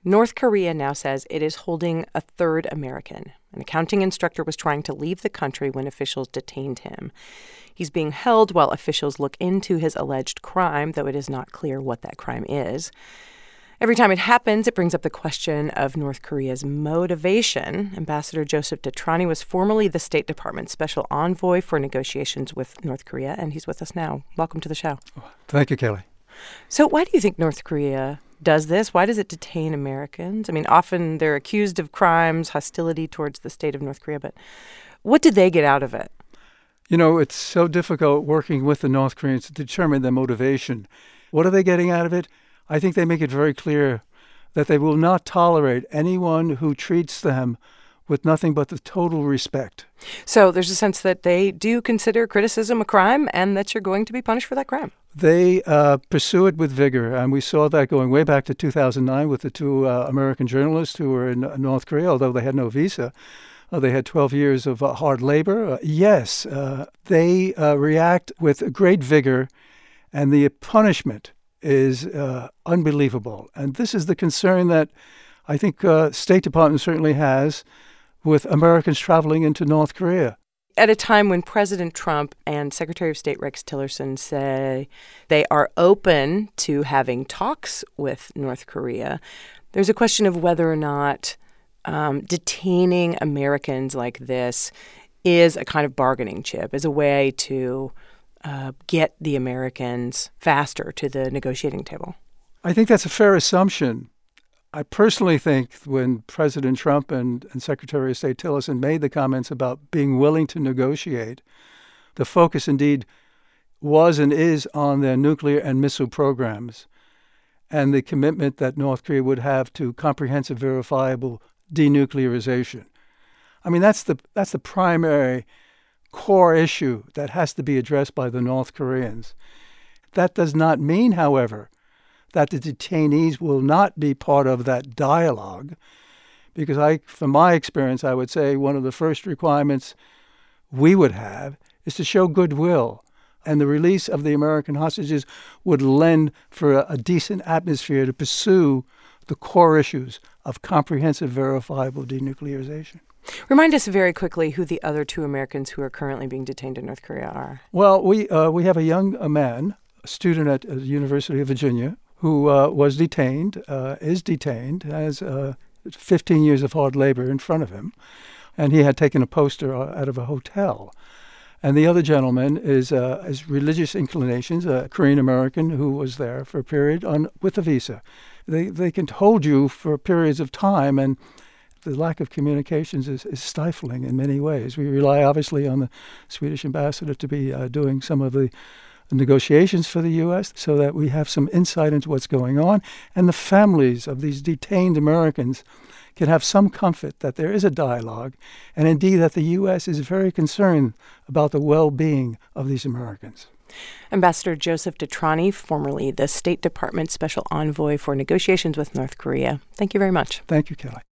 North Korea now says it is holding a third American. An accounting instructor was trying to leave the country when officials detained him. He's being held while officials look into his alleged crime, though it is not clear what that crime is. Every time it happens, it brings up the question of North Korea's motivation. Ambassador Joseph Detrani was formerly the State Department's special envoy for negotiations with North Korea, and he's with us now. Welcome to the show. Thank you, Kelly. So why do you think North Korea does this? Why does it detain Americans? I mean, often they're accused of crimes, hostility towards the state of North Korea, but what did they get out of it? You know, it's so difficult working with the North Koreans to determine their motivation. What are they getting out of it? I think they make it very clear that they will not tolerate anyone who treats them with nothing but the total respect. So there's a sense that they do consider criticism a crime and that you're going to be punished for that crime. They pursue it with vigor, and we saw that going way back to 2009 with the two American journalists who were in North Korea, although they had no visa. They had 12 years of hard labor. They react with great vigor, and the punishment is unbelievable. And this is the concern that I think State Department certainly has with Americans traveling into North Korea. At a time when President Trump and Secretary of State Rex Tillerson say they are open to having talks with North Korea, there's a question of whether or not detaining Americans like this is a kind of bargaining chip, is a way to get the Americans faster to the negotiating table. I think that's a fair assumption. I personally think when President Trump and Secretary of State Tillerson made the comments about being willing to negotiate, the focus indeed was and is on their nuclear and missile programs and the commitment that North Korea would have to comprehensive, verifiable denuclearization. I mean, that's the primary core issue that has to be addressed by the North Koreans. That does not mean, however, that the detainees will not be part of that dialogue, because from my experience, I would say one of the first requirements we would have is to show goodwill, and the release of the American hostages would lend for a decent atmosphere to pursue the core issues of comprehensive, verifiable denuclearization. Remind us very quickly who the other two Americans who are currently being detained in North Korea are. Well, we have a young man, a student at the University of Virginia, who was detained, is detained, has 15 years of hard labor in front of him, and he had taken a poster out of a hotel. And the other gentleman is religious inclinations, a Korean American who was there for a period with a visa. They can hold you for periods of time, and the lack of communications is stifling in many ways. We rely, obviously, on the Swedish ambassador to be doing some of the negotiations for the U.S. so that we have some insight into what's going on, and the families of these detained Americans can have some comfort that there is a dialogue, and indeed that the U.S. is very concerned about the well-being of these Americans. Ambassador Joseph Detrani, formerly the State Department Special Envoy for negotiations with North Korea. Thank you very much. Thank you, Kelly.